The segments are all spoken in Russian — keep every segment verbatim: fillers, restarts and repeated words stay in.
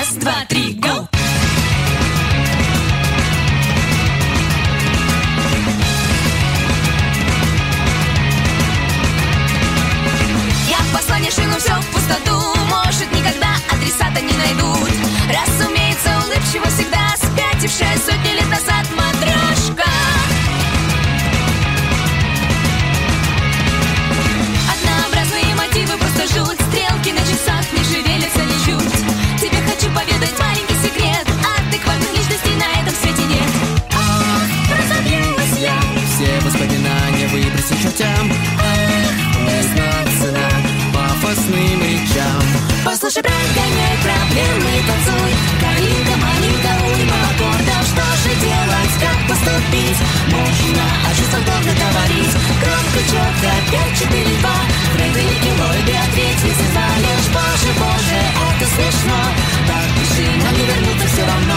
Раз, два, три, go! Я послание шину все в пустоту. Может, никогда адресата не найдут. Разумеется, улыбчиво всегда спятившая сотни лет назад матрешка. Однообразные мотивы просто жуть. Стрелки на часах не шевелятся ничуть. Тебе хочу поведать маленький секрет. Адекватных личностей на этом свете нет. Ах, разобьюсь я. Все воспоминания выбросить чертям. Ах, не знать цена пафосным речам. Послушай, прогоняй проблемы, танцуй. Калинка, малинка, уйма аккордов. Что же делать, как поступить? Можно о чувствах долго говорить. Громко, четко, пять, четыре, два. Фрейд и Ллойды, ответь, если знаешь. Боже, боже, это смешно. Так пиши, нам не вернуться все равно.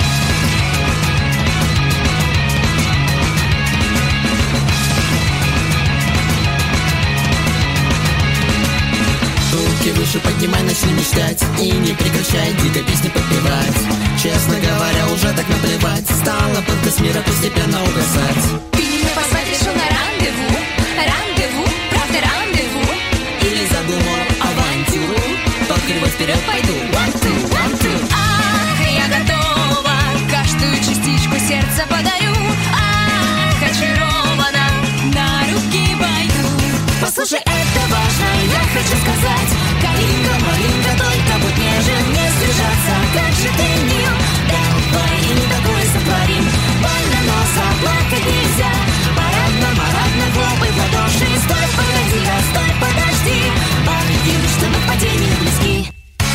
Руки выше поднимай, начни мечтать. И не прекращай дико песни подпевать. Честно говоря, уже так наплевать. Стала подкаст мира постепенно угасать. Ты меня позвать решил на рандеву. Рандеву, правда рандеву. Или задумал авантюру. По кривой вперед пойду. One, two, one, two. Ах, я готова. Каждую частичку сердца подарю. Ах, очарована. На руки пойду. Послушай, это важно, я хочу сказать. Калинка, малинка, только будь нежен, не сдержаться. Как же ты мил, давай и не такое сотворим. Больно, но заплакать нельзя. Парадно, марадно, хлопай в ладоши. Стой, погоди, да стой, подожди. Поверь, что мы к падению близки.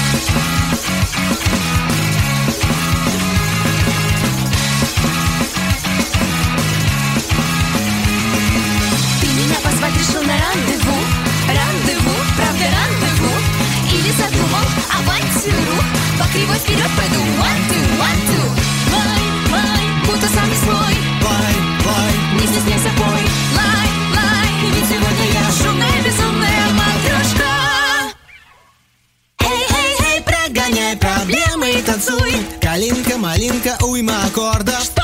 Ты меня позвать решил на рандеву. Рандеву, правда рандеву. Или задумал авантюру. По кривой вперед пойду. One, two, one, two. Лай, лай, будто самый свой. Лай, лай, не стесняйся, пой. Лай, лай, ведь сегодня я шумная, безумная матрешка. Эй, эй, эй, прогоняй проблемы и танцуй. Калинка, малинка, уйма аккордов.